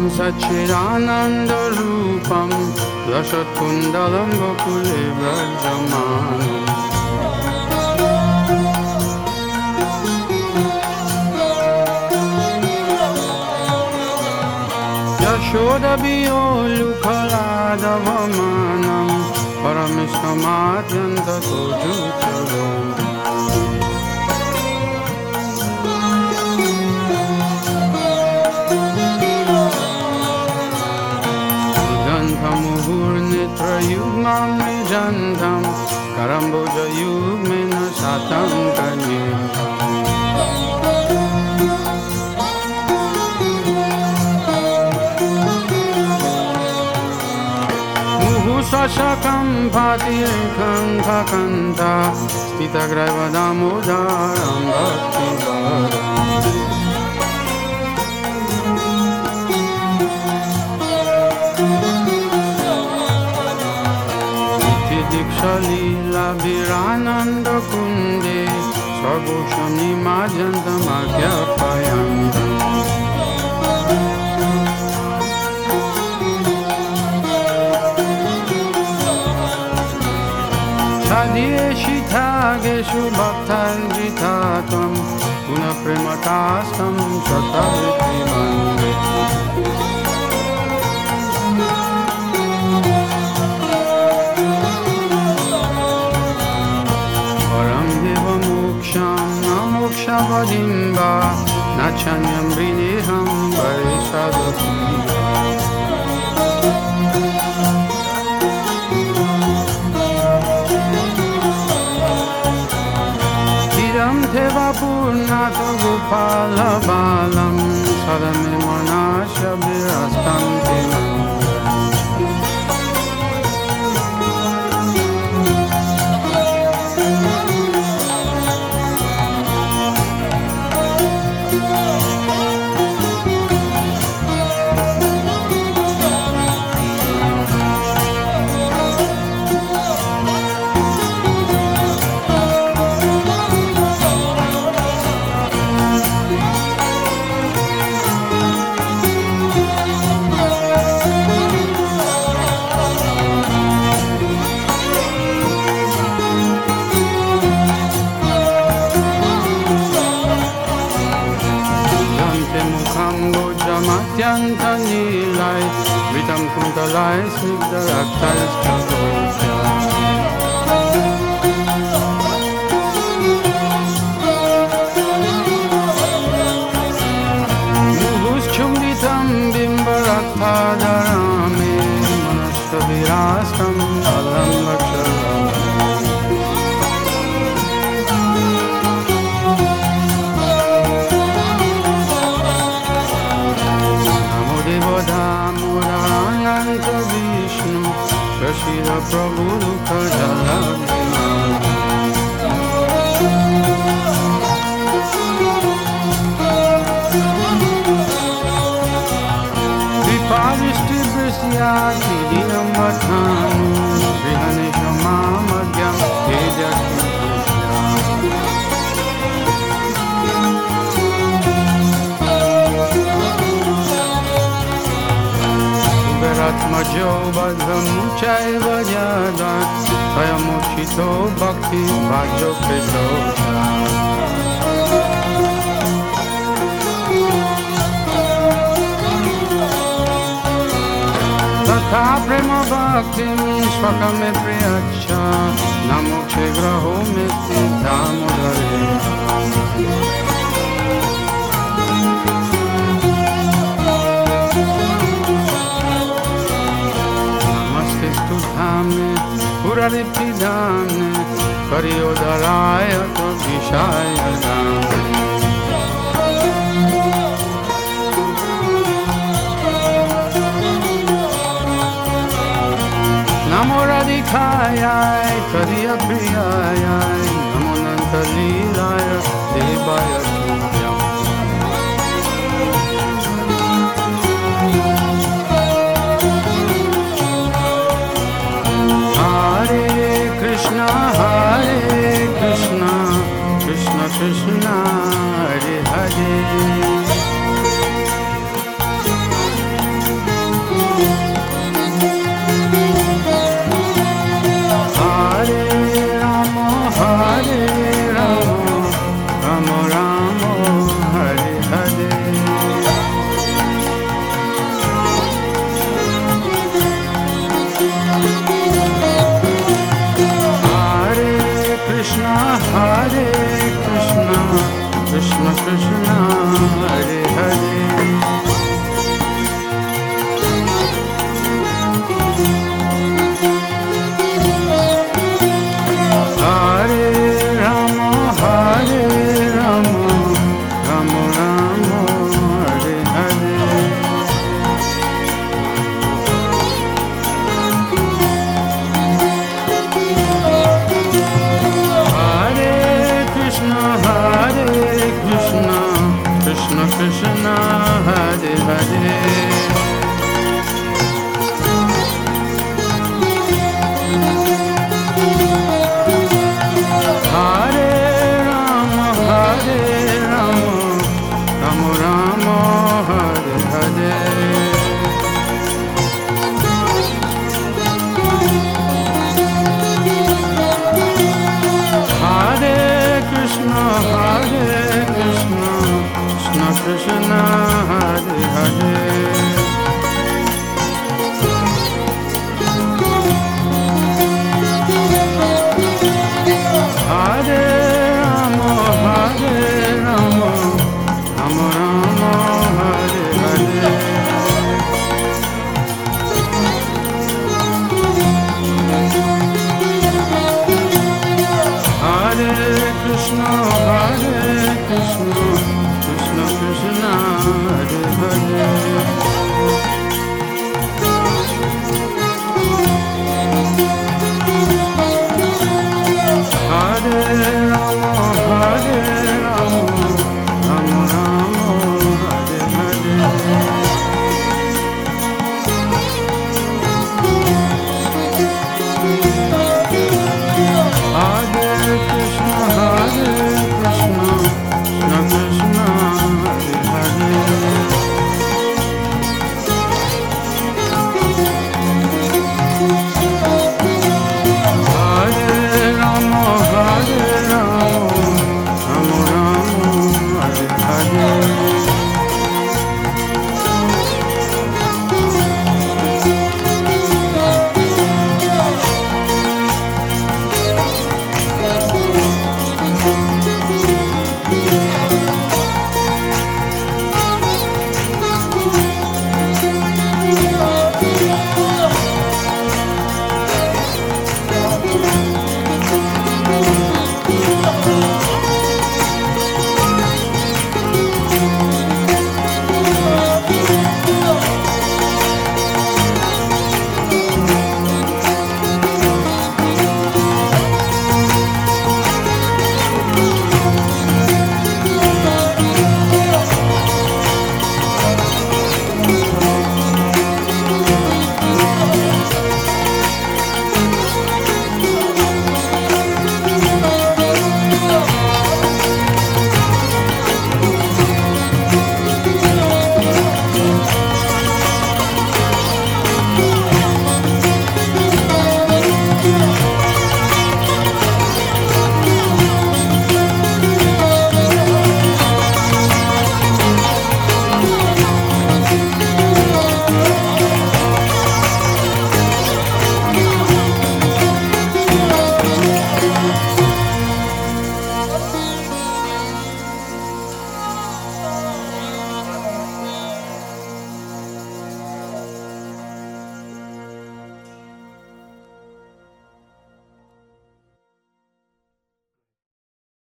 Satchidananda-rupam Lashatkundalam Gokule Vrajamanam Yashodabiyolukhaladavamanam Paramishkamadhyantatojuchavam Muhurnitra-yugmam nijantam Karamboja-yugmena satam kanyam Muhusashakam bhatirkam bhakanta Stitagraiva-damodaram bhakti-varam Shalila Virananda Kunde Sargoshami Majantam Agyapayantam Sadiyeshitageshu Bhaktanjitatam Guna Prematastam Satavritimande Shavadimba Nachanyam Viniham Varisadasimba Tiram Teva Purnata Gopala Balam Sadame Manasha Virastam Tilam Nilai, Vitam Kuntalai, Snigdharaktais Kagoja. Muhus Chumbitam Bimbarathadarame, Manastavirastam Alam Laksharam. Vishnu Kashira Prabhu Kajala Vipavishti Vrisyati Dinam Vathanu Vihanishama Madhyam Tejakya Atmajo Bhadram Chaiva Sayamochito Bhakti Bhajo Pedota Tatha Prema Bhaktim Swakame Priyacha Namokshe Graho Meti Damodare Stutame Puraripidane Karyodaraya Vishaya Dame Namo Radhikaya Kariya Priyaya Namo Nantalilaya Devaya Tuvyam Hare Krishna, Krishna Krishna, Hare Hare Krishna, Hare Krishna, Krishna Krishna, Hare Hare. Hare Rama, Rama Rama, Hare Hare. Hare Krishna, Krishna Krishna, Hare Hare. Hare Rama, Rama Rama, Hare Hare. Hare Krishna, Krishna Krishna, Hare Hare.